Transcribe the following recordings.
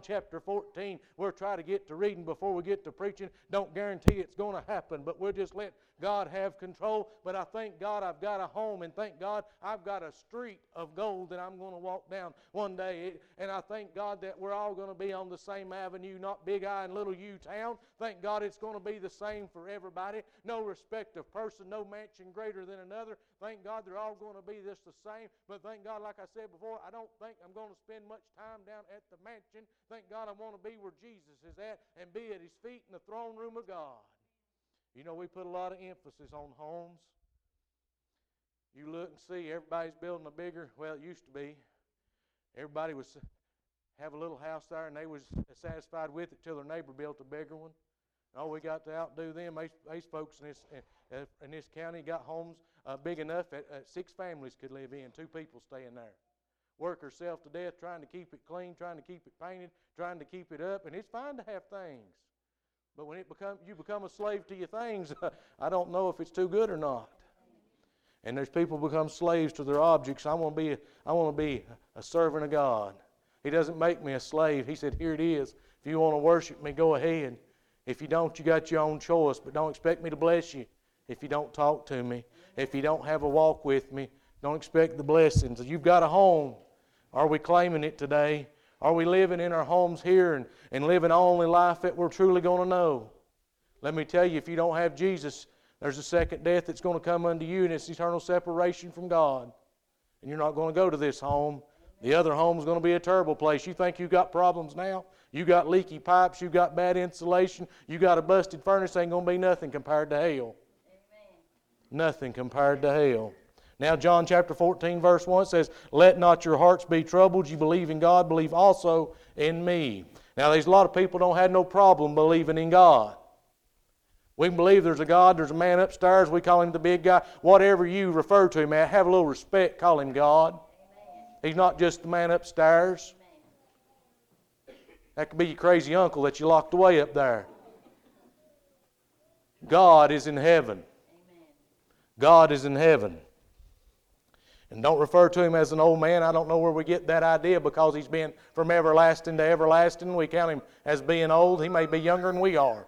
chapter 14. We'll try to get to reading before we get to preaching. Don't guarantee it's going to happen, but we'll just let God have control. But I thank God I've got a home, and thank God I've got a street of gold that I'm going to walk down one day. And I thank God that we're all going to be on the same avenue, not Big I and Little U town. Thank God it's going to be the same for everybody. No respect of person, no mansion greater than another. Thank God they're all going to be just the same. But thank God, like I said before, I don't think I'm going to spend much time down at the mansion. Thank God I want to be where Jesus is at and be at His feet in the throne room of God. You know, we put a lot of emphasis on homes. You look and see, everybody's building a bigger, well, it used to be. Everybody was have a little house there, and they was satisfied with it till their neighbor built a bigger one. Oh, we got to outdo them. These folks in this county got homes big enough that 6 families could live in, 2 people staying there. Work herself to death trying to keep it clean, trying to keep it painted, trying to keep it up, and it's fine to have things. But when you become a slave to your things, I don't know if it's too good or not. And there's people become slaves to their objects. I want to be a servant of God. He doesn't make me a slave. He said, here it is. If you want to worship me, go ahead. If you don't, you got your own choice. But don't expect me to bless you if you don't talk to me. If you don't have a walk with me, don't expect the blessings. You've got a home. Are we claiming it today? Are we living in our homes here and living the only life that we're truly going to know? Let me tell you, if you don't have Jesus, there's a second death that's going to come unto you, and it's eternal separation from God. And you're not going to go to this home. The other home's going to be a terrible place. You think you got problems now? You got leaky pipes, you got bad insulation, you got a busted furnace, ain't going to be nothing compared to hell. Amen. Nothing compared to hell. Now John chapter 14 verse 1 says, let not your hearts be troubled. You believe in God, believe also in me. Now there's a lot of people don't have no problem believing in God. We can believe there's a God, there's a man upstairs, we call Him the big guy. Whatever you refer to Him, have a little respect, call Him God. Amen. He's not just the man upstairs. Amen. That could be your crazy uncle that you locked away up there. God is in heaven. Amen. God is in heaven. And don't refer to Him as an old man. I don't know where we get that idea, because He's been from everlasting to everlasting. We count Him as being old. He may be younger than we are.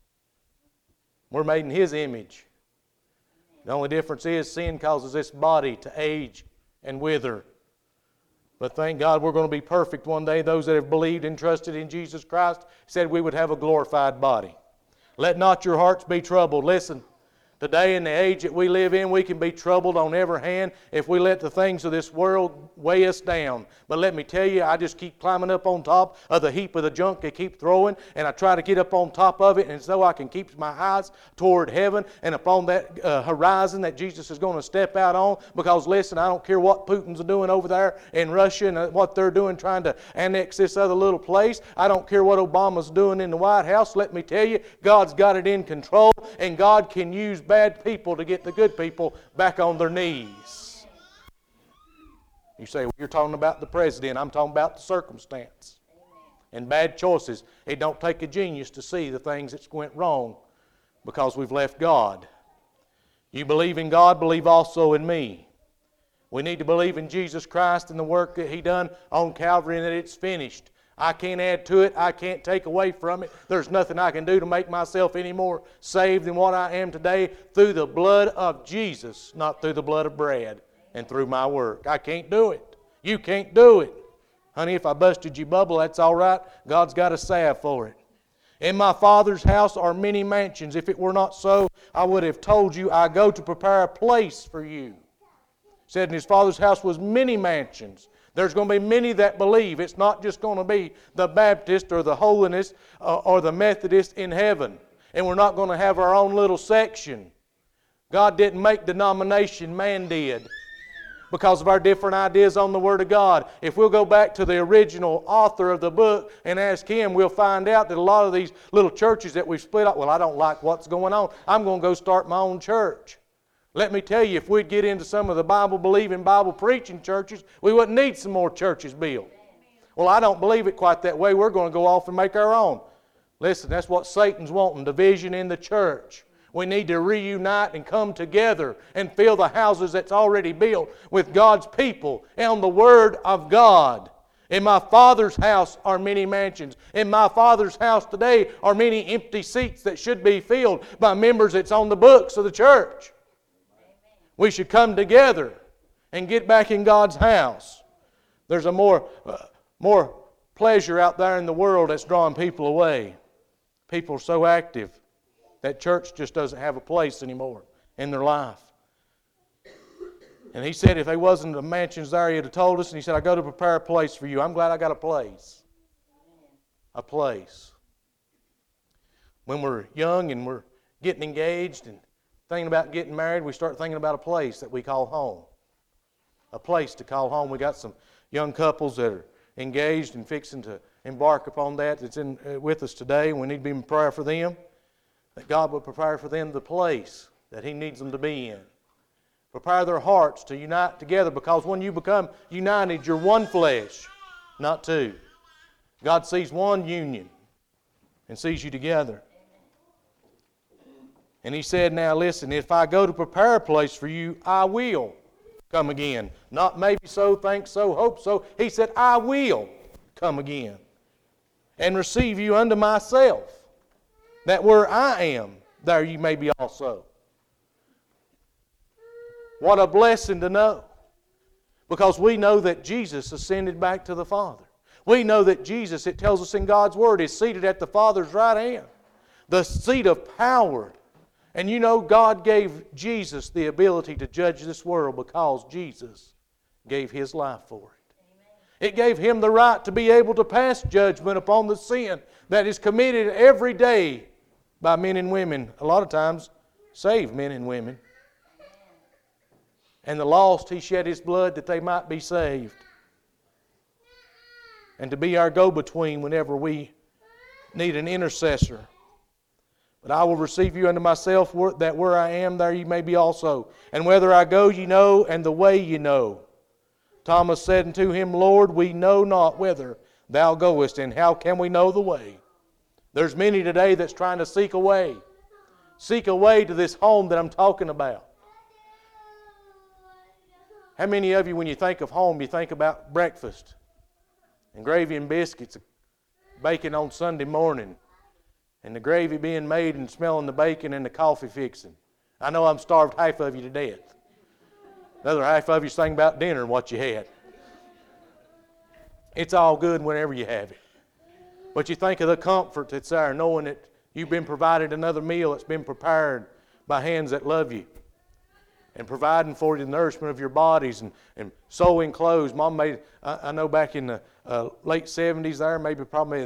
We're made in His image. The only difference is sin causes this body to age and wither. But thank God we're going to be perfect one day. Those that have believed and trusted in Jesus Christ said we would have a glorified body. Let not your hearts be troubled. Listen. Today in the age that we live in, we can be troubled on every hand if we let the things of this world weigh us down. But let me tell you, I just keep climbing up on top of the heap of the junk they keep throwing, and I try to get up on top of it, and so I can keep my eyes toward heaven and upon that horizon that Jesus is going to step out on. Because listen, I don't care what Putin's doing over there in Russia and what they're doing trying to annex this other little place. I don't care what Obama's doing in the White House. Let me tell you, God's got it in control, and God can use bad people to get the good people back on their knees. You say, well, you're talking about the president. I'm talking about the circumstance. And bad choices. It don't take a genius to see the things that went wrong because we've left God. You believe in God, believe also in me. We need to believe in Jesus Christ and the work that He done on Calvary and that it's finished. I can't add to it. I can't take away from it. There's nothing I can do to make myself any more saved than what I am today through the blood of Jesus, not through the blood of bread and through my work. I can't do it. You can't do it. Honey, if I busted your bubble, that's all right. God's got a salve for it. In my Father's house are many mansions. If it were not so, I would have told you, I go to prepare a place for you. He said in His Father's house was many mansions. There's going to be many that believe. It's not just going to be the Baptist or the Holiness or the Methodist in heaven. And we're not going to have our own little section. God didn't make denomination, man did. Because of our different ideas on the Word of God. If we'll go back to the original author of the book and ask him, we'll find out that a lot of these little churches that we've split up, well, I don't like what's going on. I'm going to go start my own church. Let me tell you, if we'd get into some of the Bible-believing, Bible-preaching churches, we wouldn't need some more churches built. Well, I don't believe it quite that way. We're going to go off and make our own. Listen, that's what Satan's wanting, division in the church. We need to reunite and come together and fill the houses that's already built with God's people and the Word of God. In my Father's house are many mansions. In my Father's house today are many empty seats that should be filled by members that's on the books of the church. We should come together and get back in God's house. There's a more pleasure out there in the world that's drawing people away. People are so active that church just doesn't have a place anymore in their life. And he said if there wasn't the mansions there, he'd have told us. And he said, I go to prepare a place for you. I'm glad I got a place. A place. When we're young and we're getting engaged and thinking about getting married, we start thinking about a place that we call home. A place to call home. We got some young couples that are engaged and fixing to embark upon that that's with us today. We need to be in prayer for them. That God would prepare for them the place that He needs them to be in. Prepare their hearts to unite together, because when you become united, you're one flesh, not two. God sees one union and sees you together. And He said, now listen, if I go to prepare a place for you, I will come again. Not maybe so, think so, hope so. He said, I will come again and receive you unto myself, that where I am, there you may be also. What a blessing to know. Because we know that Jesus ascended back to the Father. We know that Jesus, it tells us in God's Word, is seated at the Father's right hand. The seat of power. And you know God gave Jesus the ability to judge this world because Jesus gave His life for it. Amen. It gave Him the right to be able to pass judgment upon the sin that is committed every day by men and women. A lot of times, saved men and women. And the lost, He shed His blood that they might be saved. And to be our go-between whenever we need an intercessor. But I will receive you unto myself, that where I am, there you may be also. And whether I go, ye know, and the way ye know. Thomas said unto Him, Lord, we know not whither Thou goest, and how can we know the way? There's many today that's trying to seek a way. Seek a way to this home that I'm talking about. How many of you, when you think of home, you think about breakfast and gravy and biscuits, bacon on Sunday morning, and the gravy being made and smelling the bacon and the coffee fixing? I know I'm starved half of you to death. The other half of you think about dinner and what you had. It's all good whenever you have it. But you think of the comfort that's there, knowing that you've been provided another meal that's been prepared by hands that love you. And providing for you the nourishment of your bodies and sewing clothes. Mom made, I know back in the late 70s there, probably in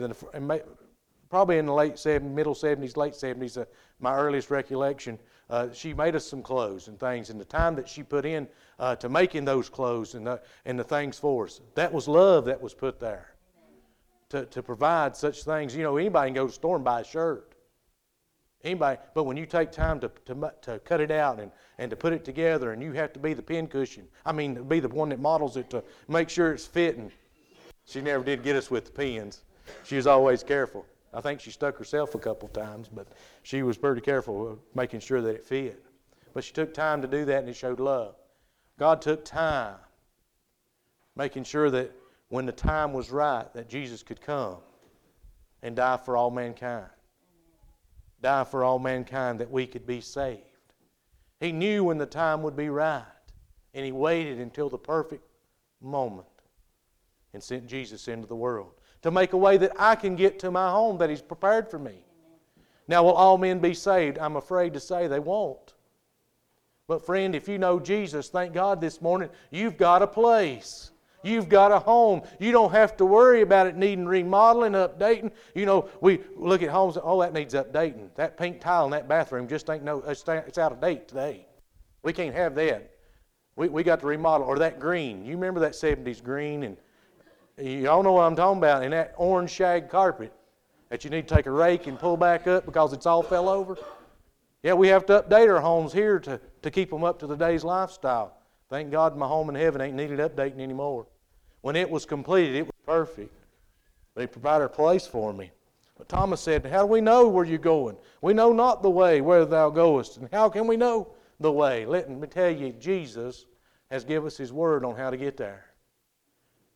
the late 70s, middle 70s, late 70s, my earliest recollection, she made us some clothes and things. And the time that she put in to making those clothes and the things for us, that was love that was put there to provide such things. You know, anybody can go to the store and buy a shirt. Anybody, but when you take time to cut it out and to put it together, and you have to be the pincushion. Be the one that models it to make sure it's fitting. She never did get us with the pins. She was always careful. I think she stuck herself a couple times, but she was pretty careful of making sure that it fit. But she took time to do that, and it showed love. God took time, making sure that when the time was right, that Jesus could come and die for all mankind. Die for all mankind that we could be saved. He knew when the time would be right, and He waited until the perfect moment and sent Jesus into the world to make a way that I can get to my home that He's prepared for me. Now, will all men be saved? I'm afraid to say they won't. But friend, if you know Jesus, thank God this morning, you've got a place. You've got a home. You don't have to worry about it needing remodeling, updating. You know, we look at homes, oh, that needs updating. That pink tile in that bathroom just ain't it's out of date today. We can't have that. We got to remodel. Or that green. You remember that 70s green? And you all know what I'm talking about. And that orange shag carpet that you need to take a rake and pull back up because it's all fell over. Yeah, we have to update our homes here to keep them up to today's lifestyle. Thank God my home in heaven ain't needed updating anymore. When it was completed, it was perfect. They provided a place for me. But Thomas said, how do we know where you're going? We know not the way where thou goest. And how can we know the way? Let me tell you, Jesus has given us His word on how to get there.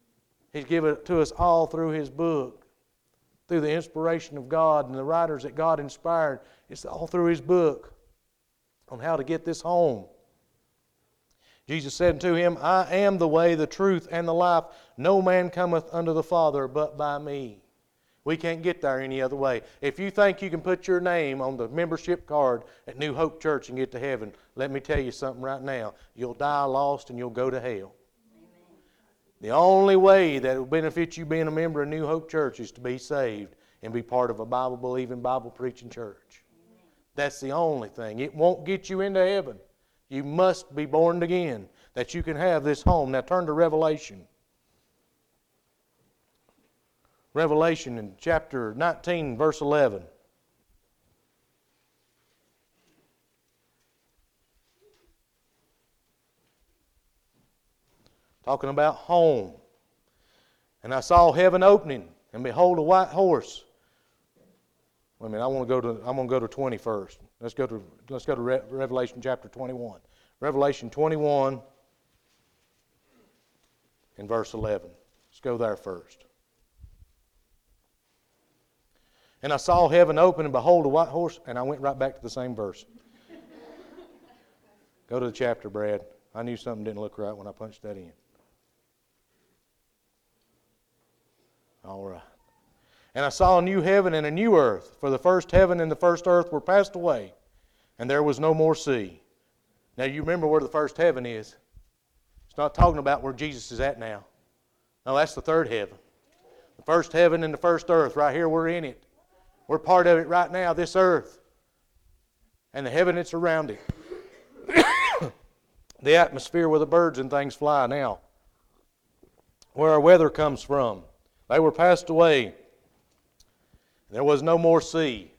He's given it to us all through His book, through the inspiration of God and the writers that God inspired. It's all through His book on how to get this home. Jesus said unto him, I am the way, the truth, and the life. No man cometh unto the Father but by me. We can't get there any other way. If you think you can put your name on the membership card at New Hope Church and get to heaven, let me tell you something right now. You'll die lost and you'll go to hell. Amen. The only way that will benefit you being a member of New Hope Church is to be saved and be part of a Bible-believing, Bible-preaching church. Amen. That's the only thing. It won't get you into heaven. You must be born again that you can have this home. Now turn to Revelation. Revelation in chapter 19, verse 11. Talking about home. And I saw heaven opening, and behold, a white horse. Wait a minute, I'm going to go to 20 first. Let's go to Revelation chapter 21. Revelation 21 and verse 11. Let's go there first. And I saw heaven open, and behold, a white horse. And I went right back to the same verse. Go to the chapter, Brad. I knew something didn't look right when I punched that in. All right. And I saw a new heaven and a new earth, for the first heaven and the first earth were passed away, and there was no more sea. Now you remember where the first heaven is. It's not talking about where Jesus is at now. No, that's the third heaven. The first heaven and the first earth, right here we're in it. We're part of it right now, this earth. And the heaven that's around it. The atmosphere where the birds and things fly now. Where our weather comes from. They were passed away. There was no more sea.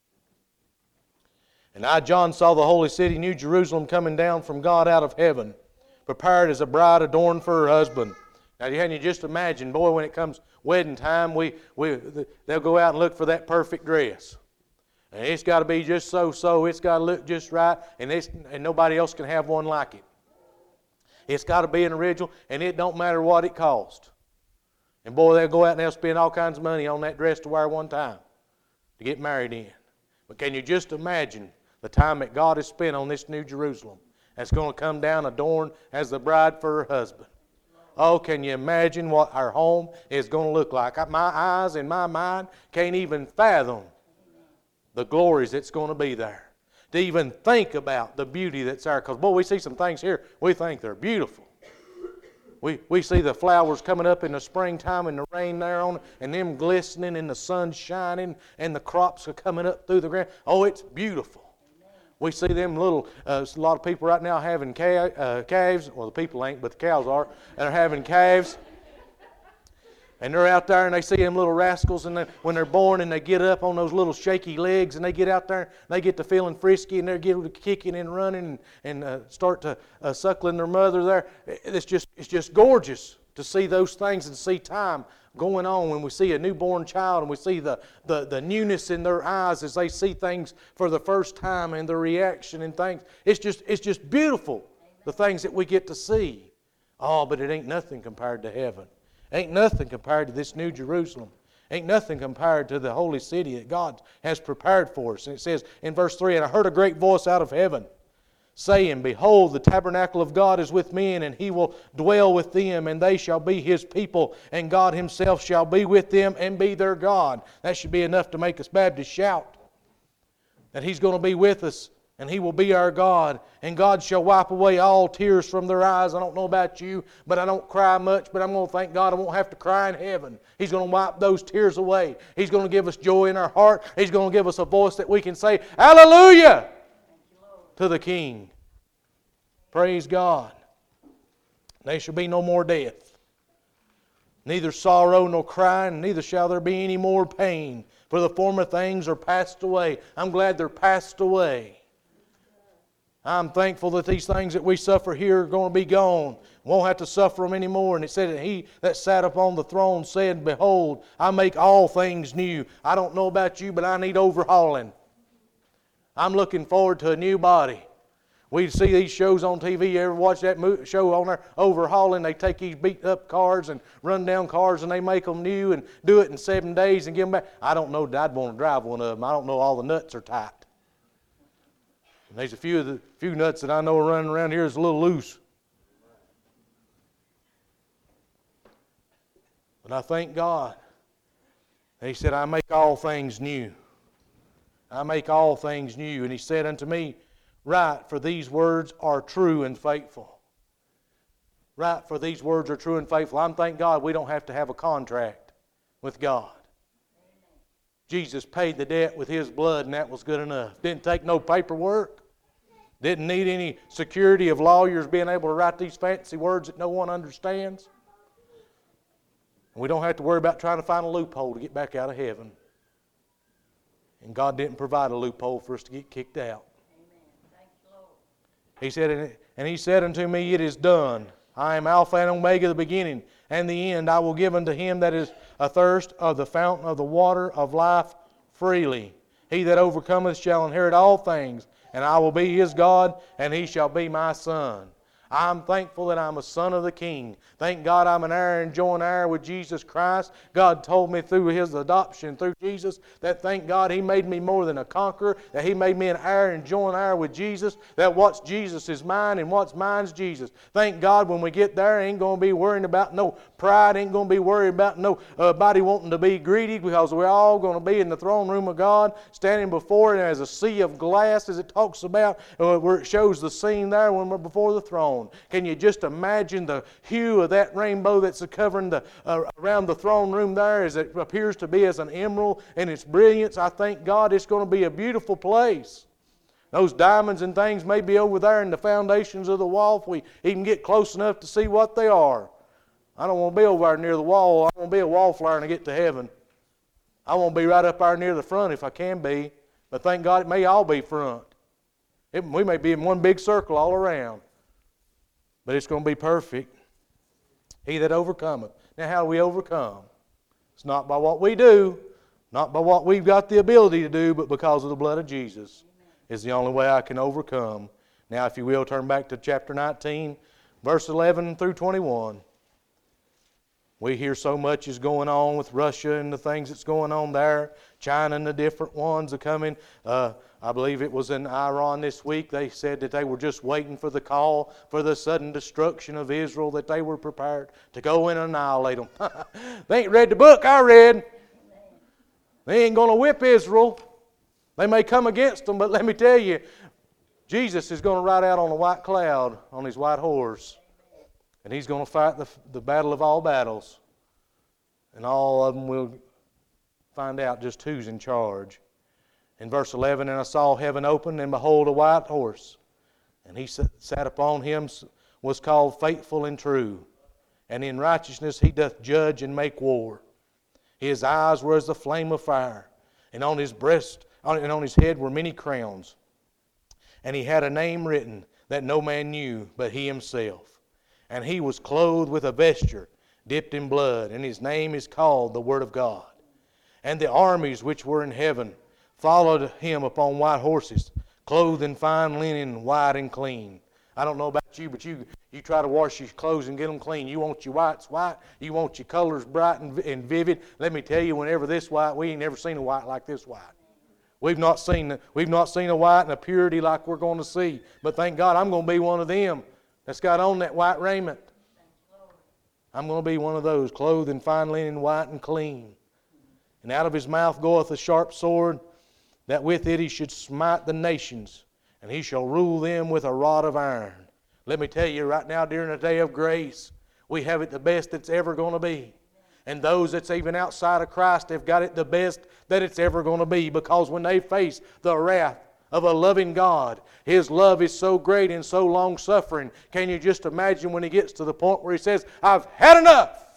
And I, John, saw the holy city, New Jerusalem, coming down from God out of heaven, prepared as a bride adorned for her husband. Now, can you just imagine, boy, when it comes wedding time, they'll go out and look for that perfect dress. And it's got to be just so. It's got to look just right, and nobody else can have one like it. It's got to be an original, and it don't matter what it costs. And boy, they'll go out and they'll spend all kinds of money on that dress to wear one time to get married in. But can you just imagine the time that God has spent on this New Jerusalem that's going to come down adorned as the bride for her husband? Oh, can you imagine what our home is going to look like? My eyes and my mind can't even fathom the glories that's going to be there. To even think about the beauty that's there. Because, boy, we see some things here, we think they're beautiful. We see the flowers coming up in the springtime and the rain there on it, and them glistening and the sun shining and the crops are coming up through the ground. Oh, it's beautiful. We see them little, a lot of people right now having calves. Well, the people ain't, but the cows are. And they're having calves. And they're out there and they see them little rascals, and when they're born and they get up on those little shaky legs and they get out there and they get to feeling frisky and they're getting to kicking and running and start to suckling their mother there. It's just gorgeous to see those things and see time going on when we see a newborn child and we see the newness in their eyes as they see things for the first time and the reaction and things. It's just beautiful, the things that we get to see. Oh, but it ain't nothing compared to heaven. Ain't nothing compared to this New Jerusalem. Ain't nothing compared to the holy city that God has prepared for us. And it says in verse 3, and I heard a great voice out of heaven, saying, behold, the tabernacle of God is with men, and He will dwell with them, and they shall be His people, and God Himself shall be with them and be their God. That should be enough to make us Baptists shout. That He's going to be with us, and He will be our God, and God shall wipe away all tears from their eyes. I don't know about you, but I don't cry much, but I'm going to thank God I won't have to cry in heaven. He's going to wipe those tears away. He's going to give us joy in our heart. He's going to give us a voice that we can say, hallelujah, to the King. Praise God. There shall be no more death, neither sorrow nor crying, neither shall there be any more pain, for the former things are passed away. I'm glad they're passed away. I'm thankful that these things that we suffer here are going to be gone. We won't have to suffer them anymore. And it said that He that sat upon the throne said, behold, I make all things new. I don't know about you, but I need overhauling. I'm looking forward to a new body. We see these shows on TV. You ever watch that show on there, Overhauling? They take these beat-up cars and run-down cars, and they make them new and do it in 7 days and give them back. I don't know that I'd want to drive one of them. I don't know all the nuts are tight. And there's a few nuts that I know are running around here is a little loose. But I thank God. And He said, I make all things new. I make all things new. And He said unto me, write, for these words are true and faithful. Write, for these words are true and faithful. I'm thank God we don't have to have a contract with God. Jesus paid the debt with His blood, and that was good enough. Didn't take no paperwork. Didn't need any security of lawyers being able to write these fancy words that no one understands. And we don't have to worry about trying to find a loophole to get back out of heaven. And God didn't provide a loophole for us to get kicked out. He said, and He said unto me, it is done. I am Alpha and Omega, the beginning and the end. I will give unto him that is athirst of the fountain of the water of life freely. He that overcometh shall inherit all things, and I will be his God, and he shall be my son. I'm thankful that I'm a son of the King. Thank God I'm an heir and joint heir with Jesus Christ. God told me through His adoption, through Jesus, that thank God He made me more than a conqueror, that He made me an heir and joint heir with Jesus, that what's Jesus is mine and what's mine's Jesus. Thank God when we get there, ain't going to be worrying about no pride, ain't going to be worried about nobody wanting to be greedy, because we're all going to be in the throne room of God, standing before it as a sea of glass, as it talks about, where it shows the scene there when we're before the throne. Can you just imagine the hue of that rainbow that's covering around the throne room there, as it appears to be as an emerald in its brilliance? I thank God it's going to be a beautiful place. Those diamonds and things may be over there in the foundations of the wall if we even get close enough to see what they are. I don't want to be over there near the wall. I want to be a wallflower and get to heaven. I want to be right up there near the front if I can be. But thank God it may all be front. We may be in one big circle all around. But it's going to be perfect. He that overcometh. Now how do we overcome? It's not by what we do, not by what we've got the ability to do, but because of the blood of Jesus. Is the only way I can overcome. Now if you will, turn back to chapter 19, verse 11 through 21. We hear so much is going on with Russia and the things that's going on there. China and the different ones are coming. I believe it was in Iran this week. They said that they were just waiting for the call for the sudden destruction of Israel, that they were prepared to go and annihilate them. They ain't read the book I read. They ain't going to whip Israel. They may come against them, but let me tell you, Jesus is going to ride out on a white cloud on His white horse. And He's going to fight the battle of all battles. And all of them will find out just who's in charge. In verse 11, and I saw heaven open, and behold, a white horse. And he sat upon him, was called Faithful and True. And in righteousness he doth judge and make war. His eyes were as the flame of fire. And on his breast and on his head were many crowns. And he had a name written that no man knew but he himself. And he was clothed with a vesture dipped in blood. And his name is called the Word of God. And the armies which were in heaven followed him upon white horses, clothed in fine linen, white and clean. I don't know about you, but you try to wash your clothes and get them clean. You want your whites white. You want your colors bright and vivid. Let me tell you, whenever this white, we ain't never seen a white like this white. We've not seen a white and a purity like we're going to see. But thank God I'm going to be one of them that's got on that white raiment. I'm going to be one of those, clothed in fine linen, white and clean. And out of his mouth goeth a sharp sword, that with it he should smite the nations, and he shall rule them with a rod of iron. Let me tell you right now, during a day of grace, we have it the best it's ever going to be. And those that's even outside of Christ have got it the best that it's ever going to be, because when they face the wrath of a loving God, His love is so great and so long-suffering. Can you just imagine when He gets to the point where He says, I've had enough,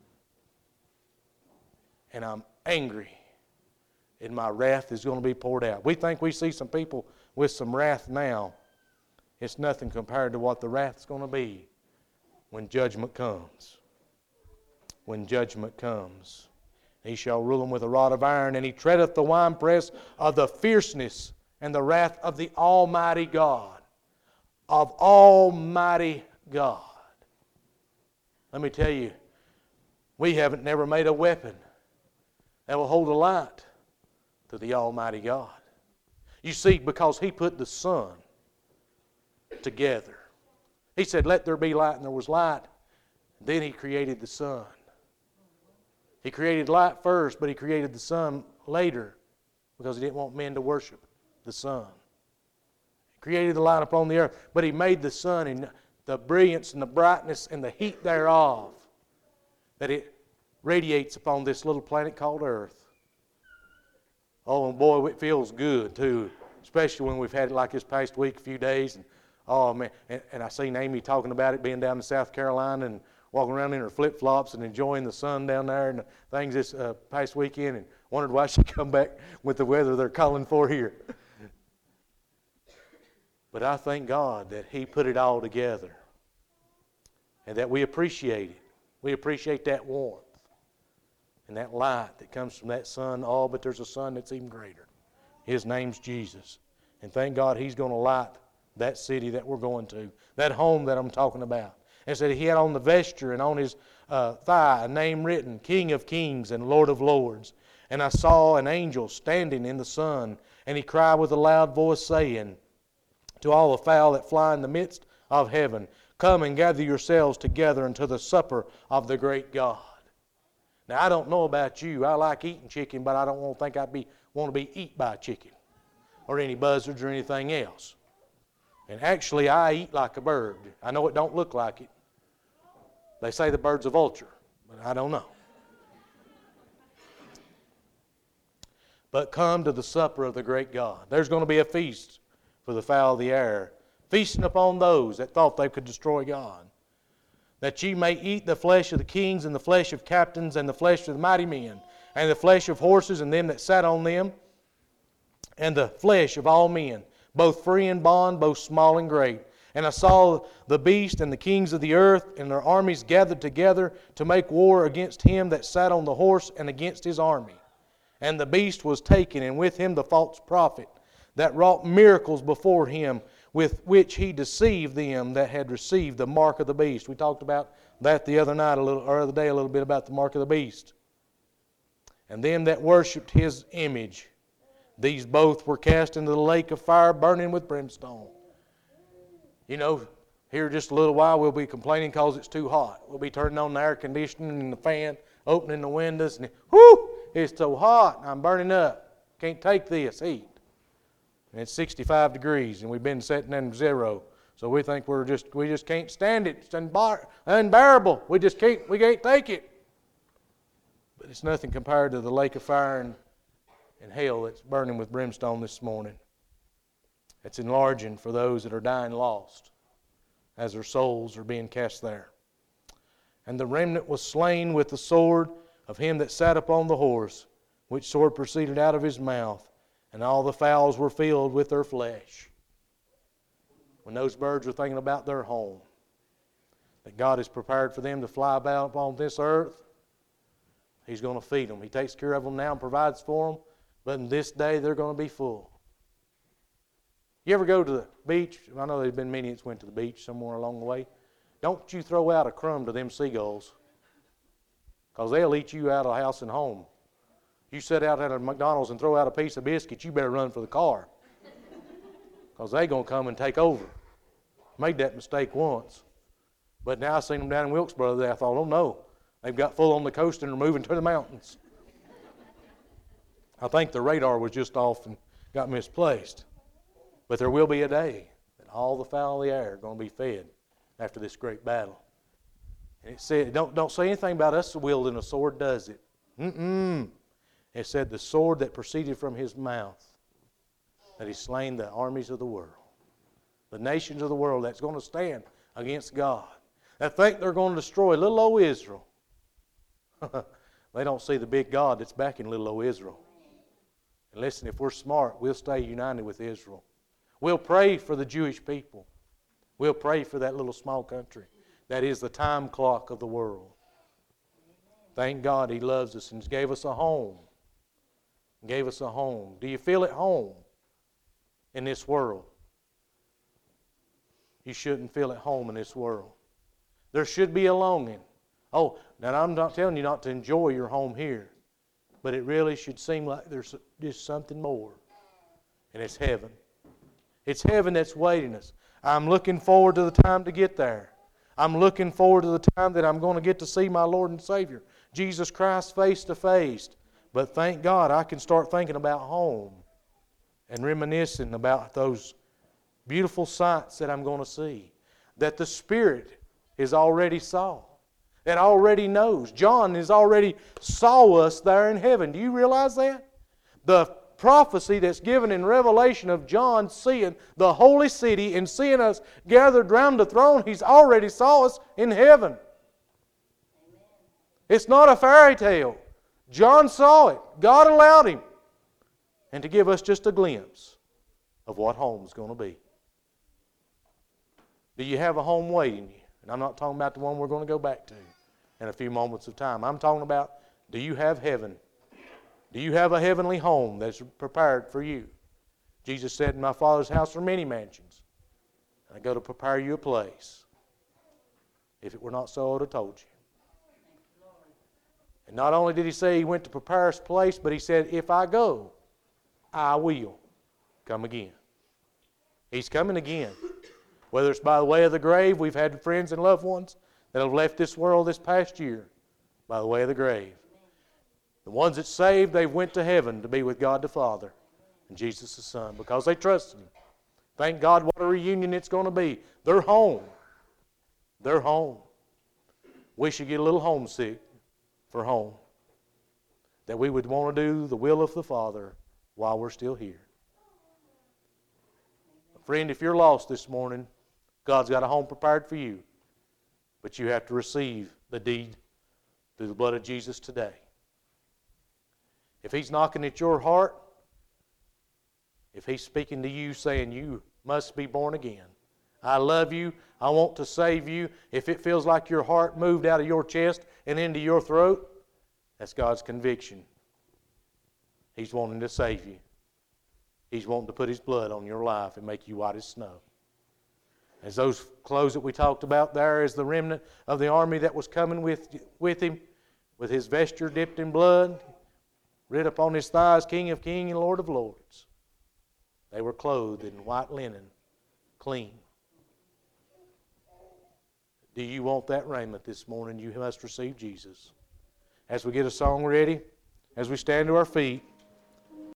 and I'm angry, and my wrath is going to be poured out. We think we see some people with some wrath now. It's nothing compared to what the wrath is going to be when judgment comes. When judgment comes. He shall rule them with a rod of iron, and he treadeth the winepress of the fierceness and the wrath of the Almighty God. of Almighty God. Let me tell you, we haven't never made a weapon that will hold a light to the Almighty God. You see, because He put the sun together. He said, let there be light, and there was light. Then He created the sun. He created light first, but He created the sun later because He didn't want men to worship the sun. He created the light upon the earth, but He made the sun in the brilliance and the brightness and the heat thereof, that it radiates upon this little planet called Earth. Oh, and boy, it feels good too, especially when we've had it like this past week, a few days. And oh man, and I seen Amy talking about it, being down in South Carolina and walking around in her flip-flops and enjoying the sun down there and things this past weekend, and wondered why she'd come back with the weather they're calling for here. But I thank God that He put it all together and that we appreciate it. We appreciate that warmth and that light that comes from that sun. Oh, but there's a sun that's even greater. His name's Jesus. And thank God He's going to light that city that we're going to, that home that I'm talking about. And said He had on the vesture and on His thigh a name written, King of Kings and Lord of Lords. And I saw an angel standing in the sun, and he cried with a loud voice, saying to all the fowl that fly in the midst of heaven, come and gather yourselves together unto the supper of the great God. Now, I don't know about you. I like eating chicken, but I don't want to be eaten by a chicken or any buzzards or anything else. And actually, I eat like a bird. I know it don't look like it. They say the bird's a vulture, but I don't know. But come to the supper of the great God. There's going to be a feast for the fowl of the air, feasting upon those that thought they could destroy God. That ye may eat the flesh of the kings, and the flesh of captains, and the flesh of the mighty men, and the flesh of horses, and them that sat on them, and the flesh of all men, both free and bond, both small and great. And I saw the beast and the kings of the earth and their armies gathered together to make war against him that sat on the horse and against his army. And the beast was taken, and with him the false prophet, that wrought miracles before him, with which he deceived them that had received the mark of the beast. We talked about that the other day a little bit about the mark of the beast. And them that worshipped his image, these both were cast into the lake of fire burning with brimstone. You know, here just a little while we'll be complaining because it's too hot. We'll be turning on the air conditioning and the fan, opening the windows, and whoo, it's so hot, I'm burning up. Can't take this heat. And it's 65 degrees, and we've been sitting in 0. So we think we just can't stand it. It's unbearable. We can't take it. But it's nothing compared to the lake of fire and hell that's burning with brimstone this morning. It's enlarging for those that are dying lost as their souls are being cast there. And the remnant was slain with the sword of him that sat upon the horse, which sword proceeded out of his mouth, and all the fowls were filled with their flesh. When those birds are thinking about their home, that God has prepared for them to fly about upon this earth, He's going to feed them. He takes care of them now and provides for them, but in this day they're going to be full. You ever go to the beach? I know there's been many that went to the beach somewhere along the way. Don't you throw out a crumb to them seagulls, because they'll eat you out of house and home. You sit out at a McDonald's and throw out a piece of biscuit, you better run for the car, because they're going to come and take over. Made that mistake once. But now I seen them down in Wilkesboro there. I thought, oh no, they've got full on the coast and are moving to the mountains. I think the radar was just off and got misplaced. But there will be a day that all the fowl of the air are going to be fed after this great battle. And it said, don't say anything about us wielding a sword, does it? It said the sword that proceeded from his mouth, that he's slain the armies of the world, the nations of the world that's going to stand against God, that think they're going to destroy little old Israel. They don't see the big God that's backing little old Israel. And listen, if we're smart, we'll stay united with Israel. We'll pray for the Jewish people. We'll pray for that little small country that is the time clock of the world. Thank God He loves us and gave us a home. Gave us a home. Do you feel at home in this world? you shouldn't feel at home in this world. There should be a longing. Oh, now I'm not telling you not to enjoy your home here, but it really should seem like there's just something more, and it's heaven. It's heaven that's waiting us. I'm looking forward to the time to get there. I'm looking forward to the time that I'm going to get to see my Lord and Savior, Jesus Christ, face to face. But thank God I can start thinking about home and reminiscing about those beautiful sights that I'm going to see, that the Spirit is already saw, that already knows. John has already saw us there in heaven. Do you realize that? The prophecy that's given in Revelation of John seeing the holy city and seeing us gathered round the throne, he's already saw us in heaven. It's not a fairy tale. John saw it. God allowed him. And to give us just a glimpse of what home's going to be. Do you have a home waiting you? And I'm not talking about the one we're going to go back to in a few moments of time. I'm talking about, do you have heaven? Do you have a heavenly home that's prepared for you? Jesus said, in my Father's house are many mansions. I go to prepare you a place. If it were not so, I would have told you. And not only did he say he went to prepare us a place, but he said, if I go, I will come again. He's coming again. Whether it's by the way of the grave, we've had friends and loved ones that have left this world this past year by the way of the grave. The ones that saved, they went to heaven to be with God the Father and Jesus the Son because they trusted Him. Thank God what a reunion it's going to be. They're home. They're home. We should get a little homesick for home. That we would want to do the will of the Father while we're still here. Friend, if you're lost this morning, God's got a home prepared for you. But you have to receive the deed through the blood of Jesus today. If He's knocking at your heart, if He's speaking to you saying you must be born again, I love you, I want to save you, if it feels like your heart moved out of your chest and into your throat, that's God's conviction. He's wanting to save you. He's wanting to put His blood on your life and make you white as snow. As those clothes that we talked about there is the remnant of the army that was coming with Him, with His vesture dipped in blood, writ upon His thighs, King of Kings and Lord of Lords. They were clothed in white linen, clean. Do you want that raiment this morning? You must receive Jesus. As we get a song ready, as we stand to our feet,